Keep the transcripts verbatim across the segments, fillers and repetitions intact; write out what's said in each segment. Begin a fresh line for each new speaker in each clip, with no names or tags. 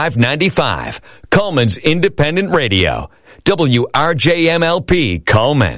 five ninety-five, Coleman's Independent Radio, W R J M L P, Coleman.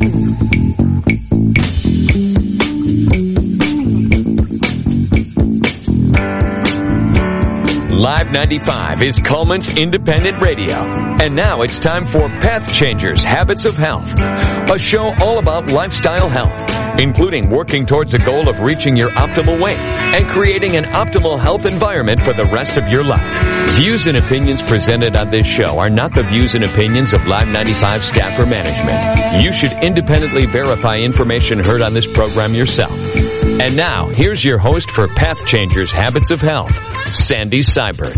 Live ninety-five is Coleman's Independent Radio. And now it's time for Path Changers, Habits of Health, a show all about lifestyle health, including working towards the goal of reaching your optimal weight and creating an optimal health environment for the rest of your life. Views and opinions presented on this show are not the views and opinions of Live ninety-five staff or management. You should independently verify information heard on this program yourself. And now, here's your host for Path Changers, Habits of Health, Sandy Seibert.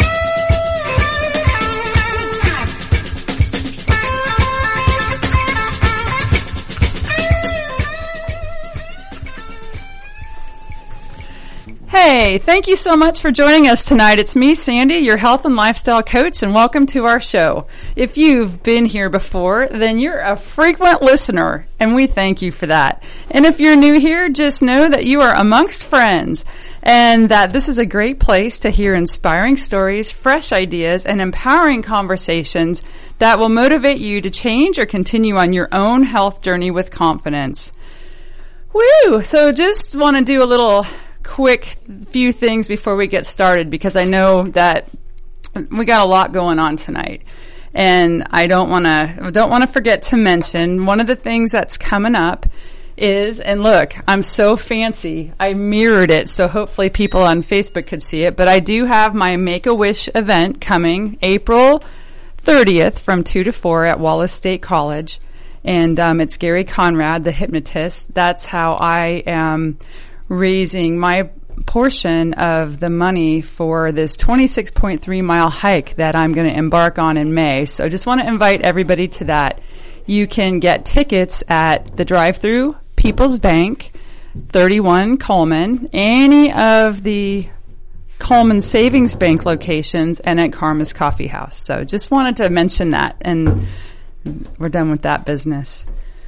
Hey, thank you so much for joining us tonight. It's me, Sandy, your health and lifestyle coach, and welcome to our show. If you've been here before, then you're a frequent listener, and we thank you for that. And if you're new here, just know that you are amongst friends, and that this is a great place to hear inspiring stories, fresh ideas, and empowering conversations that will motivate you to change or continue on your own health journey with confidence. Woo! So just want to do a little quick few things before we get started, because I know that we got a lot going on tonight, and I don't want to don't want to forget to mention one of the things that's coming up is, and look, I'm so fancy, I mirrored it, so hopefully people on Facebook could see it, but I do have my Make-A-Wish event coming April thirtieth from two to four at Wallace State College, and um, it's Gary Conrad, the hypnotist. That's how I am raising my portion of the money for this twenty-six point three mile hike that I'm going to embark on in May. So I just want to invite everybody to that. You can get tickets at the drive-thru, People's Bank, thirty-one Coleman, any of the Coleman Savings Bank locations, and at Karma's Coffee House. So just wanted to mention that, and we're done with that business.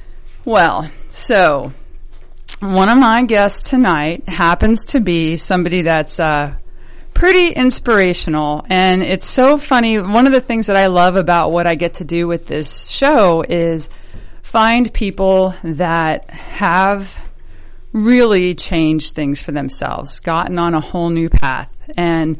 Well, so one of my guests tonight happens to be somebody that's uh, pretty inspirational, and it's so funny. One of the things that I love about what I get to do with this show is find people that have really changed things for themselves, gotten on a whole new path. And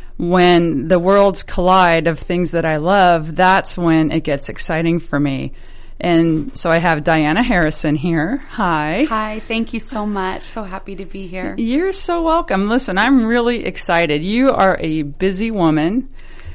when the worlds collide of things that I love, that's when it gets exciting for me. And so I have Diana Harrison here. Hi.
Hi. Thank you so much. So happy to be here.
You're so welcome. Listen, I'm really excited. You are a busy woman.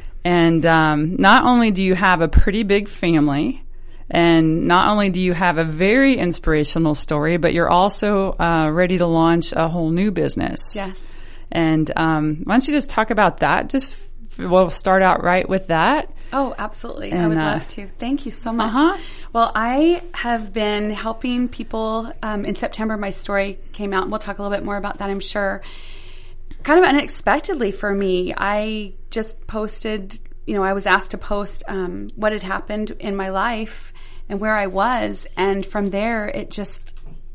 And um, not only do you have a pretty big family, and not only do you have a very inspirational story, but you're also uh, ready to launch a whole new business.
Yes.
And um, why don't you just talk about that? Just we'll start out right with that.
Oh, absolutely.
And,
I would
uh,
love to. Thank you so much.
Uh-huh.
Well, I have been helping people. Um, in September, my story came out, and we'll talk a little bit more about that, I'm sure. Kind of unexpectedly for me, I just posted, you know, I was asked to post um, what had happened in my life and where I was. And from there, it just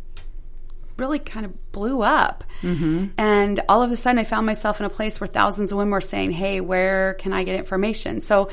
really kind of blew up. Mm-hmm. And all of a sudden I found myself in a place where thousands of women were saying, hey, where can I get information? So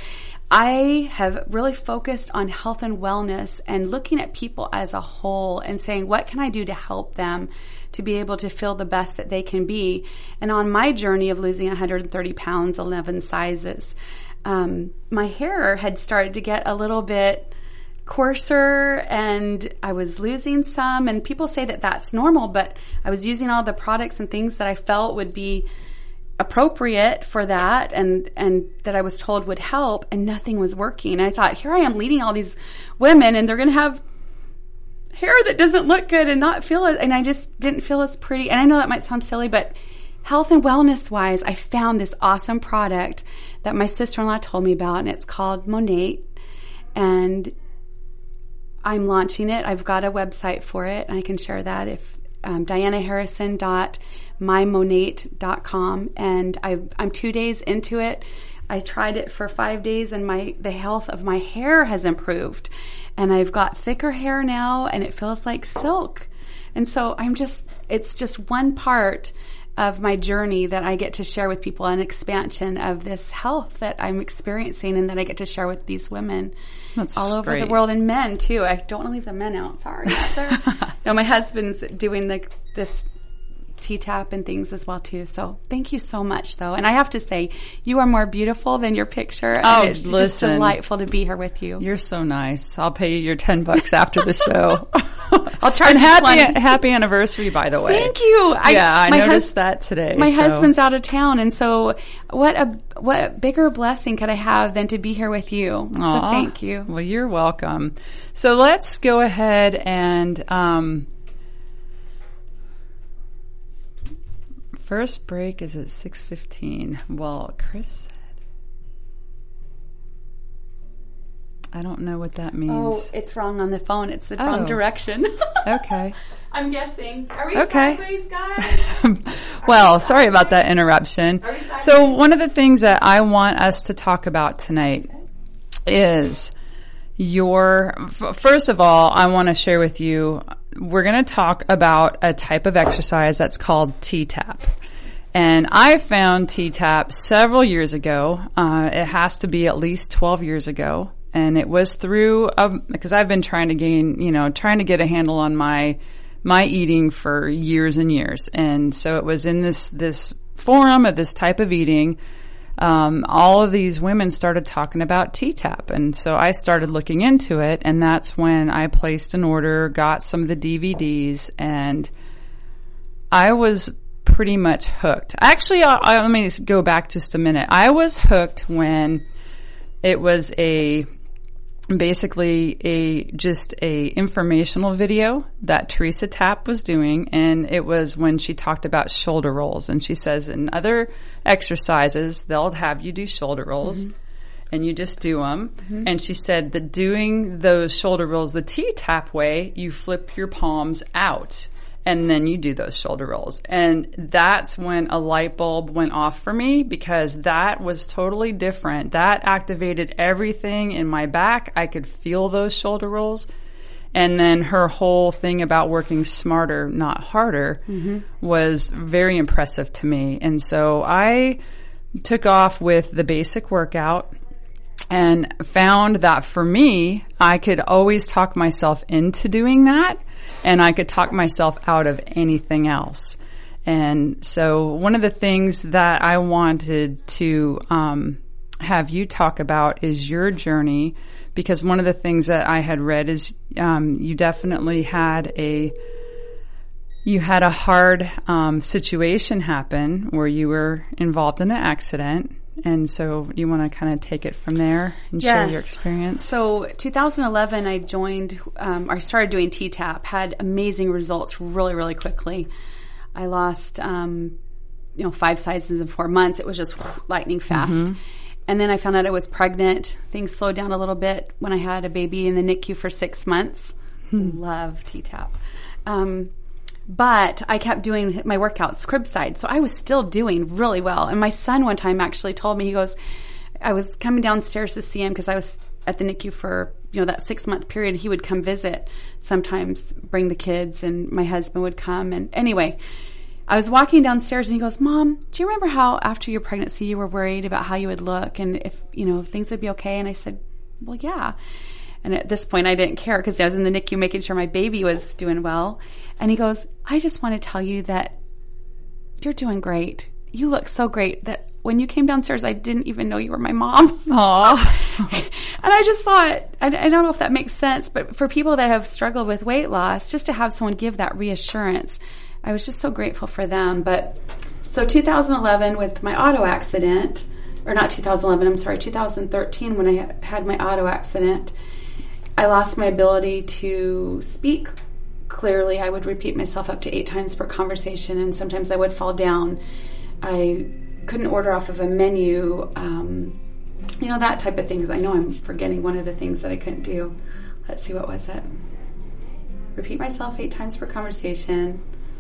I have really focused on health and wellness and looking at people as a whole and saying, what can I do to help them to be able to feel the best that they can be? And on my journey of losing one hundred thirty pounds, eleven sizes, um, my hair had started to get a little bit coarser, and I was losing some, and people say that that's normal, but I was using all the products and things that I felt would be appropriate for that, and and that I was told would help, and nothing was working. And I thought, here I am leading all these women, and they're going to have hair that doesn't look good and not feel it, and I just didn't feel as pretty. And I know that might sound silly, but health and wellness wise, I found this awesome product that my sister-in-law told me about, and it's called Monate, and I'm launching it. I've got a website for it, and I can share that if um, diana harrison dot my monate dot com. And I've, I'm two days into it. I tried it for five days, and my the health of my hair has improved. And I've got thicker hair now, and it feels like silk. And so I'm just, it's just one part of my journey that I get to share with people, an expansion of this health that I'm experiencing and that I get to share with these women
That's
all over
great.
the world, and men too. I don't want to leave the men out. Sorry. No, my husband's doing the, this T-tap and things as well too. So thank you so much though. And I have to say, you are more beautiful than your picture.
Oh,
and it's
listen.
just delightful to be here with you.
You're so nice. I'll pay you your ten bucks after the show.
I'll charge
and
you
happy
twenty.
happy anniversary, by the way.
Thank you. I,
yeah, I
my
noticed
hus-
that today.
My
so.
husband's out of town, and so what a what bigger blessing could I have than to be here with you?
Aw.
So thank you.
Well, you're welcome. So let's go ahead and um, first break is at six fifteen. Well, Chris said, I don't know what that means.
Oh, it's wrong on the phone. It's the
Oh.
wrong direction.
Okay.
I'm guessing. Are we
Okay.
sideways, guys?
Well, sorry about that interruption.
Are we sideways?
So one of the things that I want us to talk about tonight is your, f- first of all, I want to share with you, we're going to talk about a type of exercise that's called T-tap. And I found T-tap several years ago. Uh, it has to be at least twelve years ago. And it was through, um, because I've been trying to gain, you know, trying to get a handle on my, my eating for years and years. And so it was in this, this forum of this type of eating. Um, all of these women started talking about T-tap. And so I started looking into it. And that's when I placed an order, got some of the D V Ds, and I was pretty much hooked. Actually, I'll, I'll, let me go back just a minute. I was hooked when it was a, basically a just a informational video that Teresa Tapp was doing, and it was when she talked about shoulder rolls. And she says in other exercises they'll have you do shoulder rolls, mm-hmm. and you just do them. Mm-hmm. And she said that doing those shoulder rolls the T-tap way, you flip your palms out and then you do those shoulder rolls. And that's when a light bulb went off for me, because that was totally different. That activated everything in my back. I could feel those shoulder rolls. And then her whole thing about working smarter, not harder, mm-hmm. was very impressive to me. And so I took off with the basic workout and found that for me, I could always talk myself into doing that. And I could talk myself out of anything else. And so one of the things that I wanted to um, have you talk about is your journey, because one of the things that I had read is um, you definitely had a you had a hard um, situation happen where you were involved in an accident. And so you want to kind of take it from there and
yes.
share your experience?
So twenty eleven, I joined, um, I started doing T-tap, had amazing results really, really quickly. I lost, um, you know, five sizes in four months. It was just whoosh, lightning fast. Mm-hmm. And then I found out I was pregnant. Things slowed down a little bit when I had a baby in the N I C U for six months. Hmm. Love T-tap. Um, But I kept doing my workouts cribside, so I was still doing really well. And my son one time actually told me, he goes, I was coming downstairs to see him because I was at the N I C U for, you know, that six month period. He would come visit, sometimes bring the kids, and my husband would come. And anyway, I was walking downstairs and he goes, Mom, do you remember how after your pregnancy you were worried about how you would look and if, you know, if things would be okay? And I said, well, yeah. And at this point, I didn't care because I was in the N I C U making sure my baby was doing well. And he goes, I just want to tell you that you're doing great. You look so great that when you came downstairs, I didn't even know you were my mom.
Aw.
And I just thought, I, I don't know if that makes sense, but for people that have struggled with weight loss, just to have someone give that reassurance, I was just so grateful for them. But so two thousand eleven with my auto accident, or not two thousand eleven, I'm sorry, two thousand thirteen when I had my auto accident, I lost my ability to speak clearly. I would repeat myself up to eight times per conversation, and sometimes I would fall down. I couldn't order off of a menu, um, you know, that type of things. I know I'm forgetting one of the things that I couldn't do. Let's see, what was it? Repeat myself eight times per conversation.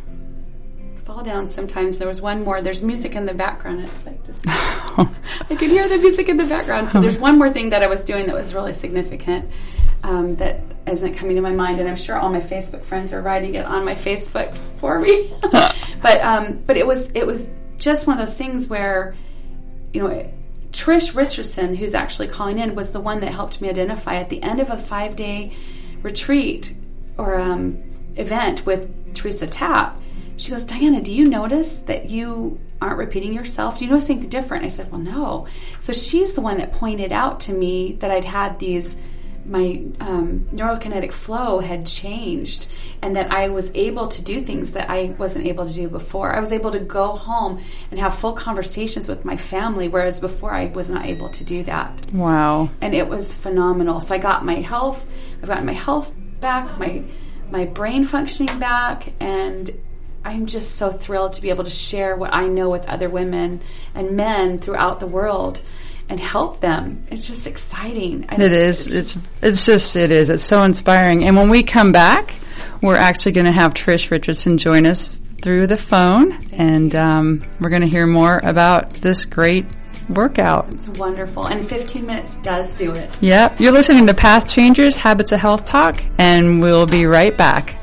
Fall down sometimes. There was one more. There's music in the background. It's like just I could hear the music in the background. So there's one more thing that I was doing that was really significant. Um, that isn't coming to my mind, and I'm sure all my Facebook friends are writing it on my Facebook for me. but um, but it was it was just one of those things where, you know, Trish Richardson, who's actually calling in, was the one that helped me identify at the end of a five-day retreat or um, event with Teresa Tapp. She goes, Diana, do you notice that you aren't repeating yourself? Do you notice anything different? I said, well, no. So she's the one that pointed out to me that I'd had these, my um, neurokinetic flow had changed, and that I was able to do things that I wasn't able to do before. I was able to go home and have full conversations with my family, whereas before I was not able to do that.
Wow.
And it was phenomenal. So I got my health, I've gotten my health back, my my brain functioning back, and I'm just so thrilled to be able to share what I know with other women and men throughout the world and help them. It's just exciting.
It is. It's it's just, it is. It's so inspiring. And when we come back, we're actually going to have Trish Richardson join us through the phone, and um, we're going to hear more about this great workout.
It's wonderful. And fifteen minutes does do it.
Yep. You're listening to Path Changers, Habits of Health Talk, and we'll be right back.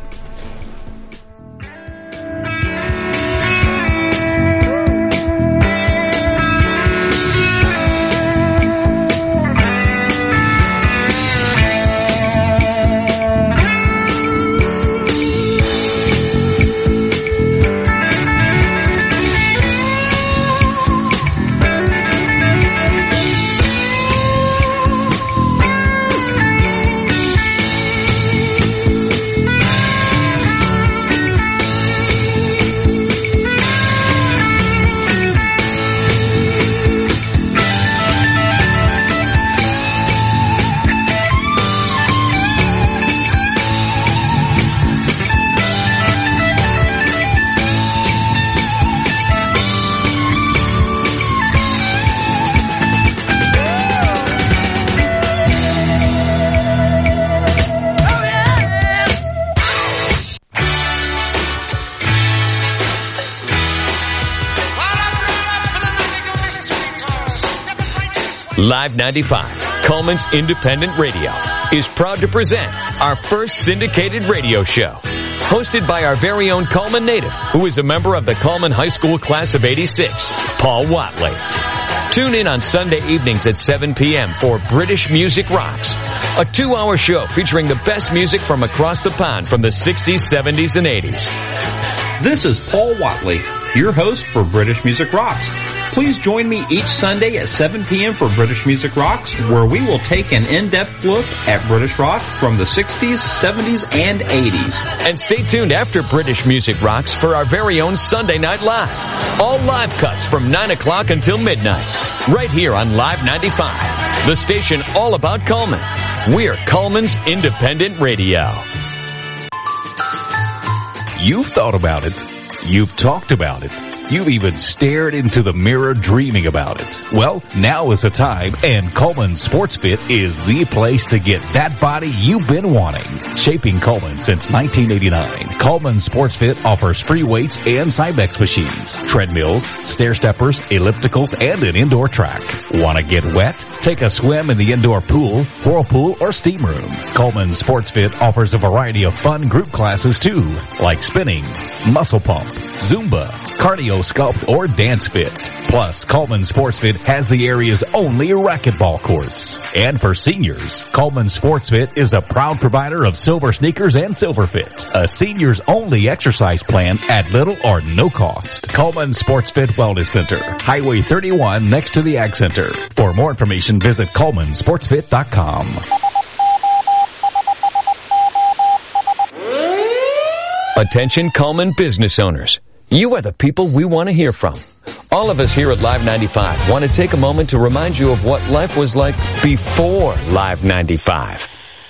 Live ninety-five, Coleman's Independent Radio, is proud to present our first syndicated radio show. Hosted by our very own Coleman native, who is a member of the Coleman High School class of eighty-six, Paul Watley. Tune in on Sunday evenings at seven p.m. for British Music Rocks, a two-hour show featuring the best music from across the pond from the sixties, seventies, and eighties.
This is Paul Watley, your host for British Music Rocks. Please join me each Sunday at seven p.m. for British Music Rocks, where we will take an in-depth look at British rock from the sixties, seventies, and eighties.
And stay tuned after British Music Rocks for our very own Sunday Night Live. All live cuts from nine o'clock until midnight, right here on Live ninety-five, the station all about Coleman. We're Coleman's Independent Radio.
You've thought about it. You've talked about it. You've even stared into the mirror dreaming about it. Well, now is the time, and Coleman Sports Fit is the place to get that body you've been wanting. Shaping Coleman since nineteen eighty-nine, Coleman Sports Fit offers free weights and Cybex machines, treadmills, stair steppers, ellipticals, and an indoor track. Want to get wet? Take a swim in the indoor pool, whirlpool, or steam room. Coleman Sports Fit offers a variety of fun group classes too, like spinning, muscle pump, Zumba, cardio sculpt, or dance fit. Plus, Coleman Sports Fit has the area's only racquetball courts. And for seniors, Coleman Sports Fit is a proud provider of silver sneakers and silver fit, a seniors only exercise plan at little or no cost. Coleman Sports Fit Wellness Center, Highway thirty-one next to the Ag Center. For more information, visit Coleman Sports Fit dot com.
Attention Coleman business owners. You are the people we want to hear from. All of us here at Live ninety-five want to take a moment to remind you of what life was like before Live ninety-five.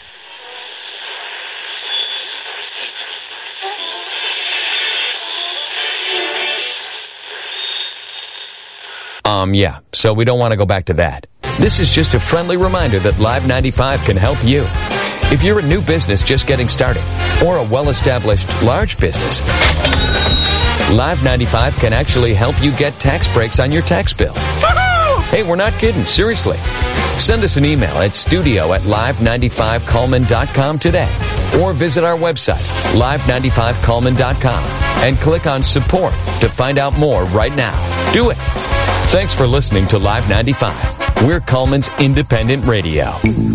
Um, yeah, so we don't want to go back to that. This is just a friendly reminder that Live ninety-five can help you. If you're a new business just getting started, or a well-established large business, Live ninety-five can actually help you get tax breaks on your tax bill. Hey, we're not kidding. Seriously. Send us an email at studio at live ninety-five coleman dot com today, or visit our website, live ninety-five coleman dot com, and click on support to find out more right now. Do it. Thanks for listening to Live ninety-five. We're Coleman's Independent Radio.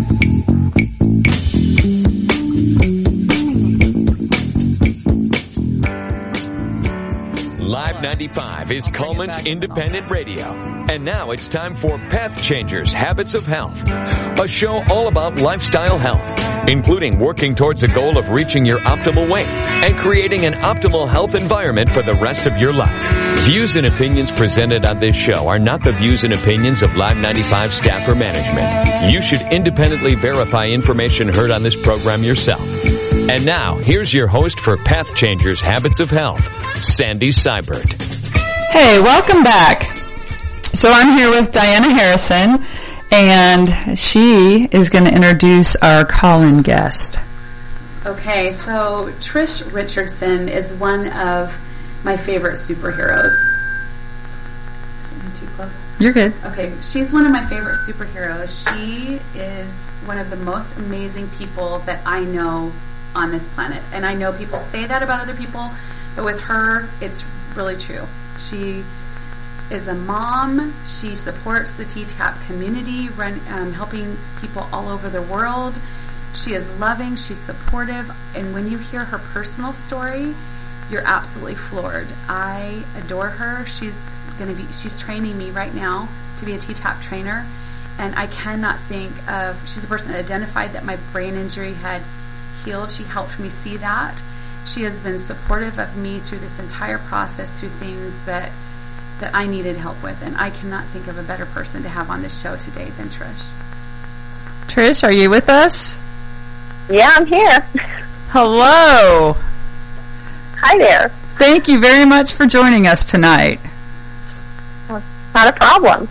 Live ninety-five is Coleman's Independent Radio. And now it's time for Path Changers, Habits of Health, a show all about lifestyle health, including working towards a goal of reaching your optimal weight and creating an optimal health environment for the rest of your life. Views and opinions presented on this show are not the views and opinions of Live ninety-five staff or management. You should independently verify information heard on this program yourself. And now, here's your host for Path Changers, Habits of Health, Sandy Seibert.
Hey, welcome back. So I'm here with Diana Harrison, and she is going to introduce our call-in guest.
Okay, so Trish Richardson is one of my favorite superheroes. Is it too close?
You're good.
Okay, she's one of my favorite superheroes. She is one of the most amazing people that I know on this planet. And I know people say that about other people, but with her, it's really true. She is a mom. She supports the T TAP community, run, um, helping people all over the world. She is loving. She's supportive. And when you hear her personal story, you're absolutely floored. I adore her. She's going to be. She's training me right now to be a T TAP trainer, and I cannot think of. She's a person that identified that my brain injury had healed. She helped me see that. She has been supportive of me through this entire process, through things that that I needed help with, and I cannot think of a better person to have on this show today than Trish.
Trish, are you with us?
Yeah, I'm here.
Hello.
Hi there.
Thank you very much for joining us tonight.
Well, not a problem.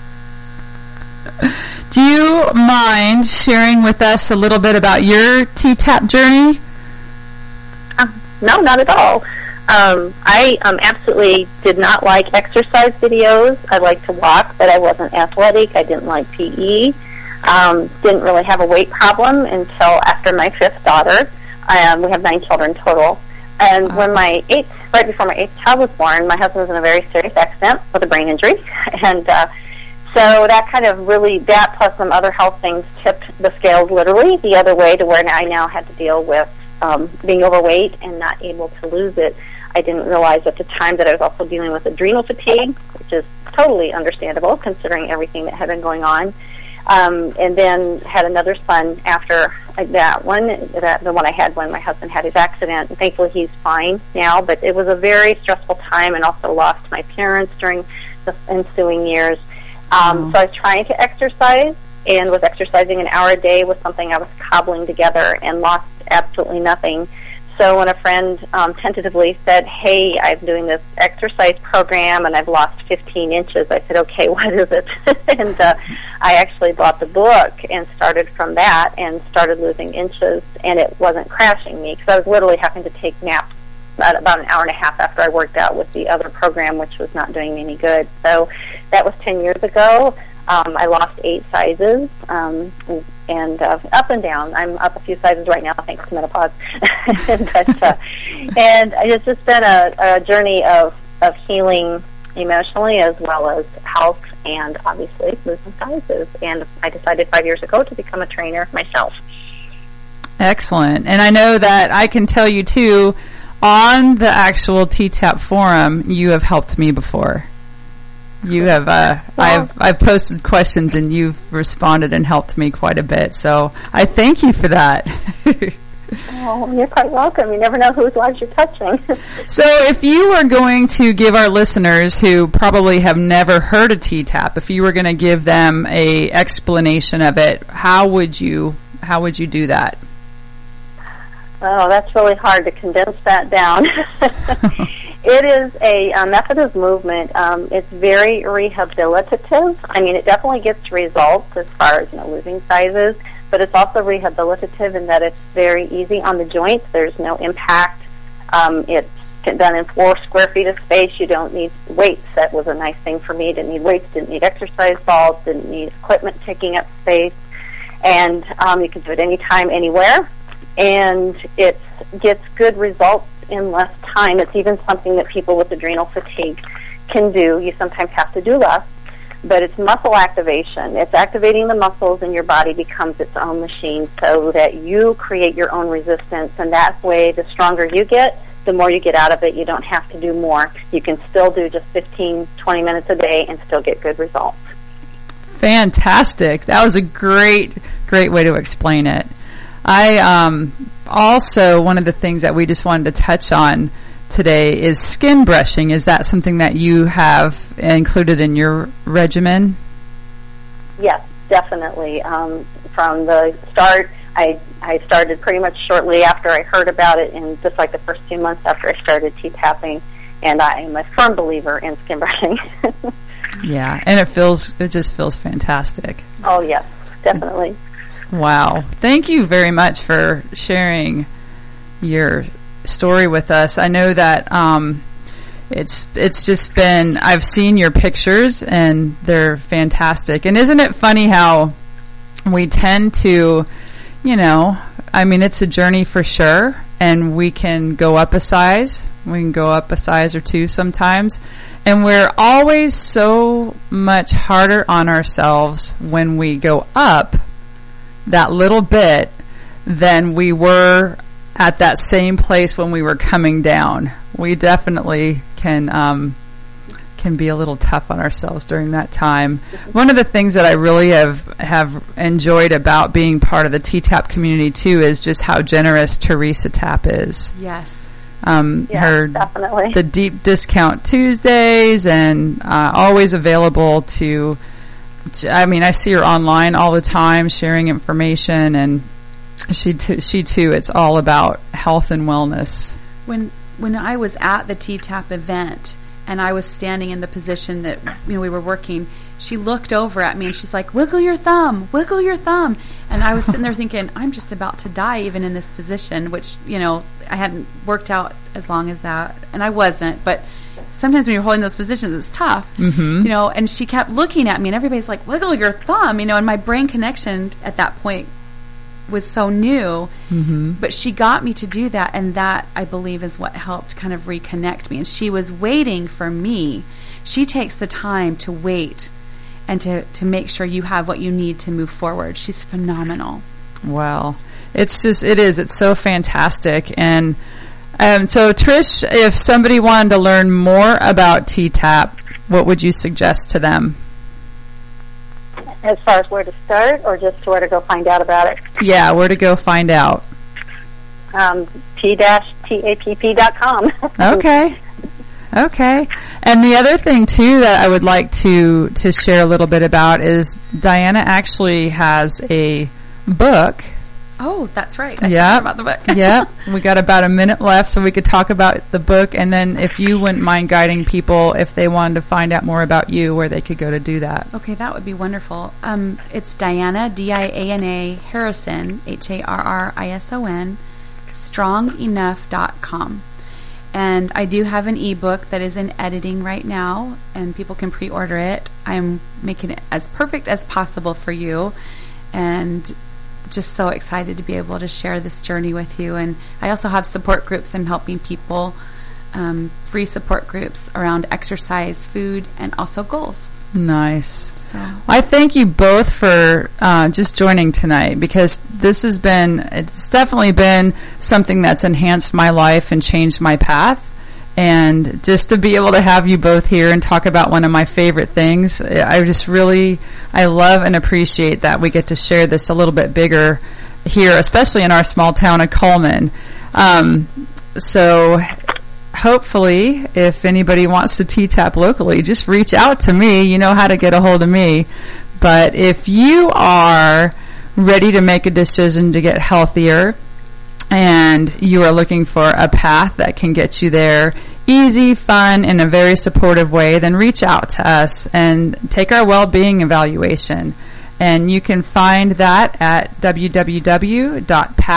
Do you mind sharing with us a little bit about your T TAP journey?
Uh, no, not at all. Um, I um, absolutely did not like exercise videos. I liked to walk, but I wasn't athletic. I didn't like P E. Um, didn't really have a weight problem until after my fifth daughter. Um, we have nine children total. And uh-huh. when my eighth, right before my eighth child was born, my husband was in a very serious accident with a brain injury. And uh, so that kind of really, that plus some other health things tipped the scales literally the other way to where I now had to deal with um, being overweight and not able to lose it. I didn't realize at the time that I was also dealing with adrenal fatigue, which is totally understandable considering everything that had been going on. Um, and then had another son after that one, that, the one I had when my husband had his accident. And thankfully he's fine now, but it was a very stressful time, and also lost my parents during the ensuing years. Um, mm. So I was trying to exercise and was exercising an hour a day with something I was cobbling together, and lost absolutely nothing. So when a friend um, tentatively said, hey, I'm doing this exercise program and I've lost fifteen inches, I said, okay, what is it? and uh, I actually bought the book and started from that and started losing inches, and it wasn't crashing me because I was literally having to take naps about, about an hour and a half after I worked out with the other program, which was not doing me any good. So that was ten years ago. Um, I lost eight sizes, um, and uh, up and down. I'm up a few sizes right now, thanks to menopause. but, uh, and it's just been a, a journey of, of healing emotionally as well as health, and obviously losing sizes. And I decided five years ago to become a trainer myself.
Excellent. And I know that I can tell you, too, on the actual T TAP forum, you have helped me before. You have, uh, well, I've, I've posted questions and you've responded and helped me quite a bit. So I thank you for that.
Oh, you're quite welcome. You never know whose lives you're touching.
So if you were going to give our listeners who probably have never heard of T TAP, if you were going to give them a explanation of it, how would you, how would you do that?
Oh, that's really hard to condense that down. It is a, a method of movement. Um, it's very rehabilitative. I mean, it definitely gets results as far as, you know, losing sizes, but it's also rehabilitative in that it's very easy on the joints. There's no impact. Um, it's done in four square feet of space. You don't need weights. That was a nice thing for me. Didn't need weights, didn't need exercise balls, didn't need equipment taking up space. And um, you can do it anytime, anywhere. And it gets good results in less time. It's even something that people with adrenal fatigue can do. You sometimes have to do less. But it's muscle activation. It's activating the muscles, and your body becomes its own machine so that you create your own resistance. And that way, the stronger you get, the more you get out of it. You don't have to do more. You can still do just fifteen, twenty minutes a day and still get good results.
Fantastic. That was a great, great way to explain it. I um, also, one of the things that we just wanted to touch on today is skin brushing. Is that something that you have included in your regimen?
Yes, definitely. Um, from the start, I I started pretty much shortly after I heard about it, and just like the first few months after I started T-tapping, and I am a firm believer in skin brushing.
Yeah, and it feels it just feels fantastic.
Oh, yes, definitely.
Wow. Thank you very much for sharing your story with us. I know that um, it's it's just been, I've seen your pictures and they're fantastic. And isn't it funny how we tend to, you know, I mean, it's a journey for sure, and we can go up a size. We can go up a size or two sometimes. And we're always so much harder on ourselves when we go up that little bit than we were at that same place when we were coming down. We definitely can um, can be a little tough on ourselves during that time. One of the things that I really have have enjoyed about being part of the T-Tap community too is just how generous Teresa Tap is.
Yes.
Um,
Yeah,
her
definitely.
the deep discount Tuesdays, and uh, always available to. I mean, I see her online all the time, sharing information, and she too, she too. It's all about health and wellness.
When when I was at the T-Tap event and I was standing in the position that, you know, we were working, she looked over at me and she's like, "Wiggle your thumb, wiggle your thumb." And I was sitting there thinking, I'm just about to die even in this position, which, you know, I hadn't worked out as long as that, and I wasn't, but sometimes when you're holding those positions, it's tough, mm-hmm. you know, and she kept looking at me and everybody's like, "Wiggle your thumb," you know, and my brain connection at that point was so new, mm-hmm. but she got me to do that, and that, I believe, is what helped kind of reconnect me. And she was waiting for me. She takes the time to wait and to, to make sure you have what you need to move forward. She's phenomenal.
Well, it's just, it is, it's so fantastic. And um, so, Trish, if somebody wanted to learn more about T-Tap, what would you suggest to them?
As far as where to start, or just where to go find out about it?
Yeah, where to go find out.
Um, T tapp dot com.
Okay. Okay. And the other thing, too, that I would like to, to share a little bit about is Diana actually has a book.
Oh, that's right. I
Yep.
forgot about the book.
Yep. We got about a minute left, so we could talk about the book. And then if you wouldn't mind guiding people, if they wanted to find out more about you, where they could go to do that.
Okay, that would be wonderful. Um, it's Diana, D I A N A, Harrison, H A R R I S O N, strong enough dot com. And I do have an ebook that is in editing right now, and people can pre-order it. I'm making it as perfect as possible for you, and just so excited to be able to share this journey with you. And I also have support groups. I'm helping people, um, free support groups around exercise, food, and also goals.
Nice.
So.
I thank you both for uh, just joining tonight, because this has been, it's definitely been something that's enhanced my life and changed my path. And just to be able to have you both here and talk about one of my favorite things, I just really, I love and appreciate that we get to share this a little bit bigger here, especially in our small town of Coleman. Um, so hopefully, if anybody wants to T-Tap locally, just reach out to me. You know how to get a hold of me. But if you are ready to make a decision to get healthier, and you are looking for a path that can get you there easy, fun, in a very supportive way, then reach out to us and take our well-being evaluation. And you can find that at w w w dot path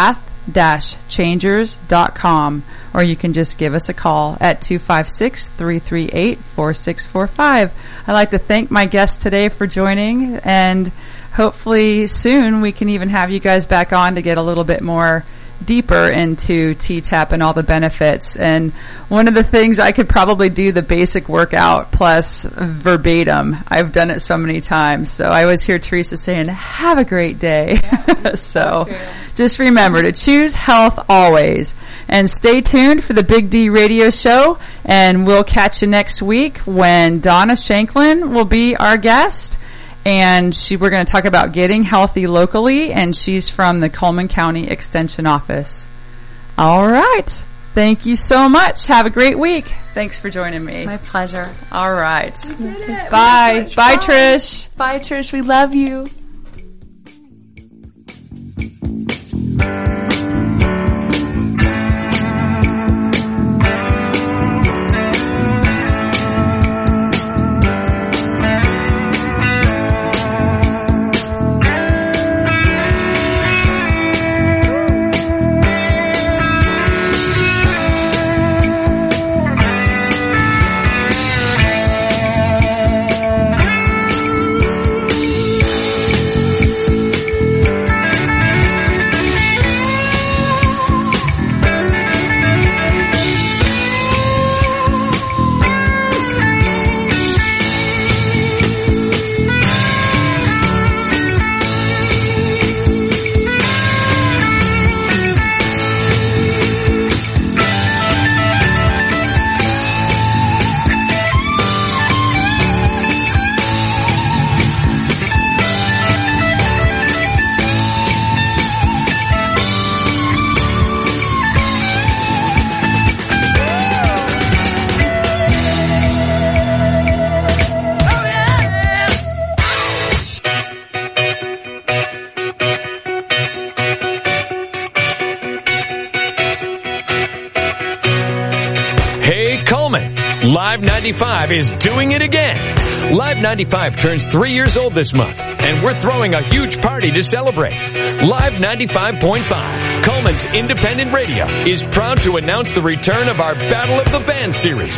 dash changers dot com, or you can just give us a call at two five six, three three eight, four six four five. I'd like to thank my guests today for joining, and hopefully soon we can even have you guys back on to get a little bit more deeper into T TAP and all the benefits. And one of the things, I could probably do the basic workout plus verbatim. I've done it so many times. So I always hear Teresa saying, have a great day. Yeah, so so just remember to choose health always. And stay tuned for the Big D radio show. And we'll catch you next week when Donna Shanklin will be our guest. And she, we're going to talk about getting healthy locally, and she's from the Coleman County Extension Office. All right. Thank you so much. Have a great week. Thanks for joining me.
My pleasure.
All right.
Bye.
Bye. Bye, Trish.
Bye, Trish. We love you.
Live ninety-five is doing it again. Live ninety-five turns three years old this month, and we're throwing a huge party to celebrate. Live ninety-five point five, Coleman's independent radio, is proud to announce the return of our Battle of the Band series.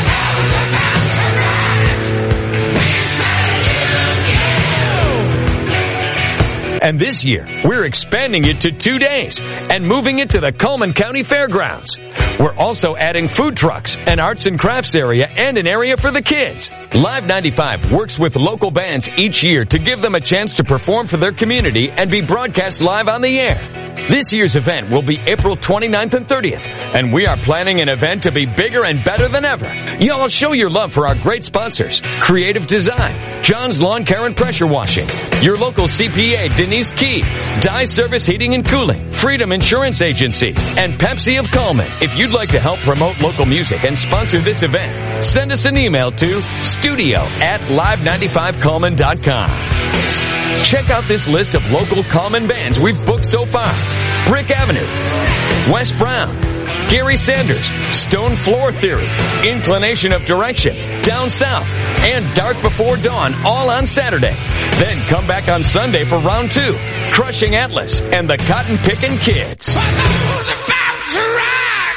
And this year, we're expanding it to two days and moving it to the Coleman County Fairgrounds. We're also adding food trucks, an arts and crafts area, and an area for the kids. Live ninety-five works with local bands each year to give them a chance to perform for their community and be broadcast live on the air. This year's event will be April twenty-ninth and thirtieth, and we are planning an event to be bigger and better than ever. Y'all show your love for our great sponsors: Creative Design, John's Lawn Care and Pressure Washing, your local C P A Denise Key, Dye Service Heating and Cooling, Freedom Insurance Agency, and Pepsi of Coleman. If you'd like to help promote local music and sponsor this event, send us an email to studio at live ninety-five coleman dot com. Check out this list of local Coleman bands we've booked so far: Brick Avenue, Wes Brown, Gary Sanders, Stone Floor Theory, Inclination of Direction, Down South, and Dark Before Dawn, all on Saturday. Then come back on Sunday for round two: Crushing Atlas and the Cotton Pickin' Kids. Who's about to rock?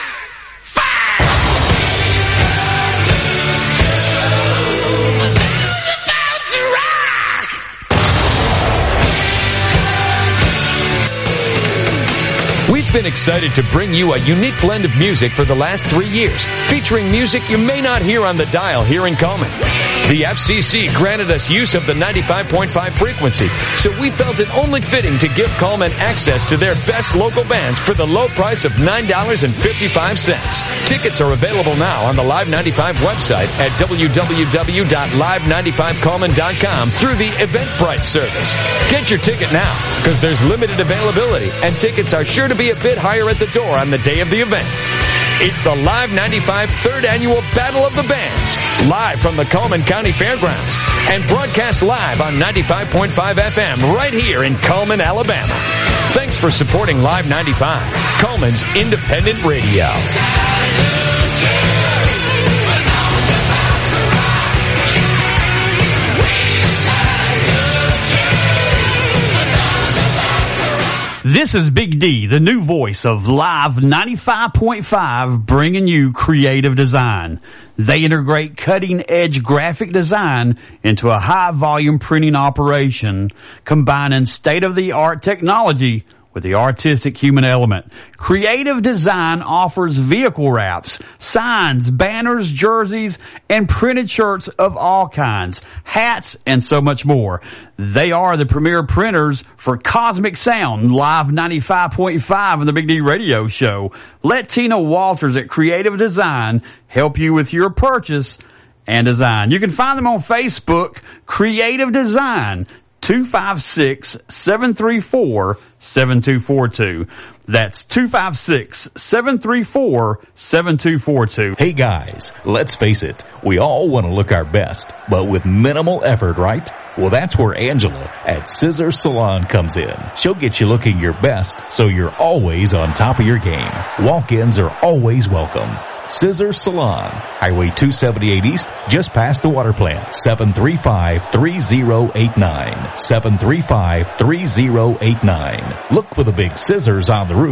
We've been excited to bring you a unique blend of music for the last three years, featuring music you may not hear on the dial here in Coleman. The F C C granted us use of the ninety-five point five frequency, so we felt it only fitting to give Coleman access to their best local bands for the low price of nine dollars and fifty-five cents. Tickets are available now on the Live ninety-five website at w w w dot live ninety-five coleman dot com through the Eventbrite service. Get your ticket now, because there's limited availability, and tickets are sure to be a bit higher at the door on the day of the event. It's the Live ninety-five third Annual Battle of the Bands, live from the Coleman County Fairgrounds, and broadcast live on ninety-five point five F M right here in Coleman, Alabama. Thanks for supporting Live ninety-five, Coleman's independent radio.
This is Big D, the new voice of Live ninety-five point five, bringing you creative design. They integrate cutting-edge graphic design into a high-volume printing operation, combining state-of-the-art technology with the artistic human element. Creative Design offers vehicle wraps, signs, banners, jerseys, and printed shirts of all kinds, hats, and so much more. They are the premier printers for Cosmic Sound, Live ninety-five point five, and the Big D Radio Show. Let Tina Walters at Creative Design help you with your purchase and design. You can find them on Facebook, Creative Design, two five six, seven three four, seven two four two. That's two five six, seven three four, seven two four two.
Hey guys, let's face it, we all want to look our best, but with minimal effort, right? Well, that's where Angela at Scissor Salon comes in. She'll get you looking your best, so you're always on top of your game. Walk-ins are always welcome. Scissor Salon, Highway two seventy-eight East, just past the water plant, seven three five, three zero eight nine, seven three five, three zero eight nine. Look for the big scissors on the roof.